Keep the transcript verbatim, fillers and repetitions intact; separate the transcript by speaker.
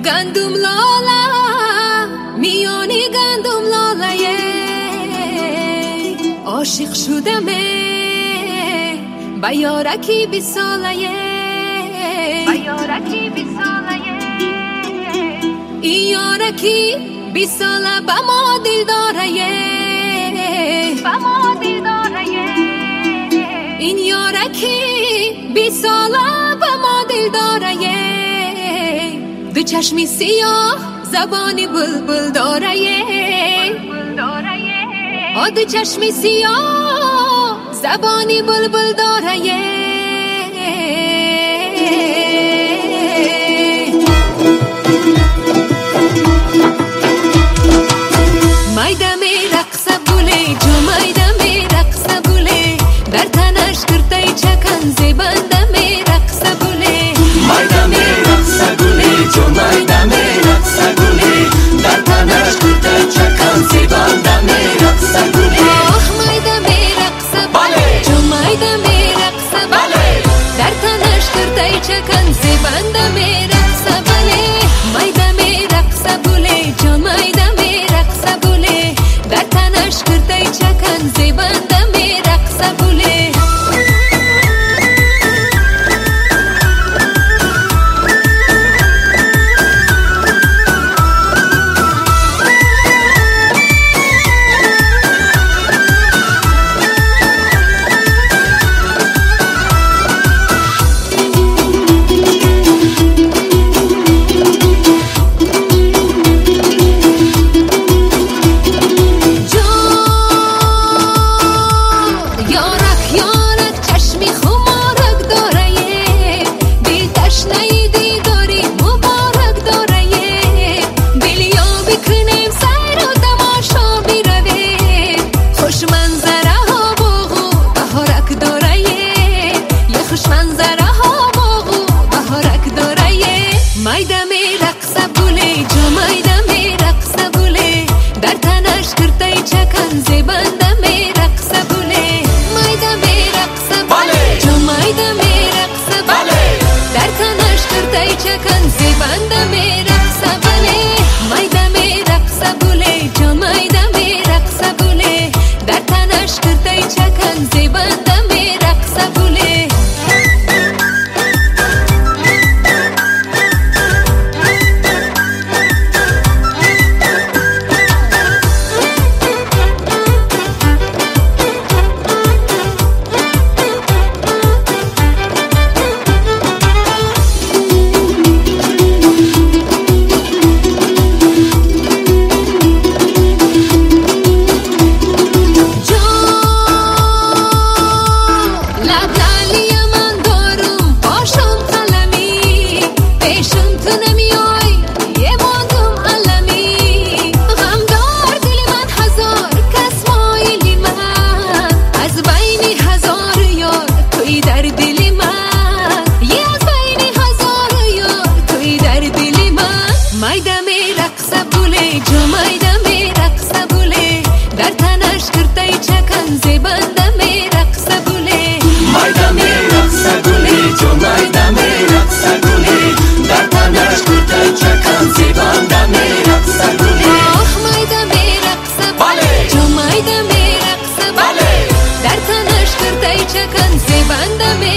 Speaker 1: گندم لالا میانی گندم لالایه عاشق شدمه با یارکی بی سالایه با یارکی بی سالایه این یارکی بی ساله با ما دل دارایه با ما دل دارایه این یارکی بی ساله با ما دل دارایه دو چشمی سیاه زبانی بلبل دارایه آ دو چشمی سیاه زبانی بلبل دارایه مایده می رقص بوله جو مایده می رقص بوله در تنش کرتای چکن زیبنده می رقص بوله
Speaker 2: مایده می رقص بوله جو مایده می رقص بوله در تنش کرتای چکن زیبنده می رقص بوله
Speaker 1: آه مایده می رقص بوله جو مایده می رقص بوله در تنش کرتای چکن زیبنده می رقص بوله مایده می رقص بوله جو مایده می رقص بوله در تنش کرتای چکن زیبنده می رقص بوله مایده می رقص بوله جو مایده می رقص بوله در تنش کرتای چکن زیبنده می رقص بوله مایده می رقص بوله جو مایده می رقص بوله در تنش کرتای چکن زیبنده می رقص بوله مایده می رقص بوله جو مایده می رقص بوله در تنش کرتای چکن زیبنده می رقص بوله مایده می رقص بوله جو مایده می رقص بوله در تنش کرتای چکن زیبنده می رقص بوله
Speaker 2: مایده می رقص بوله جو مایده می رقص بوله در تنش کرتای چکن زیبنده می رقص بوله
Speaker 1: آه مایده می رقص بوله جو مایده می رقص بوله در تنش کرتای چکن زیبنده می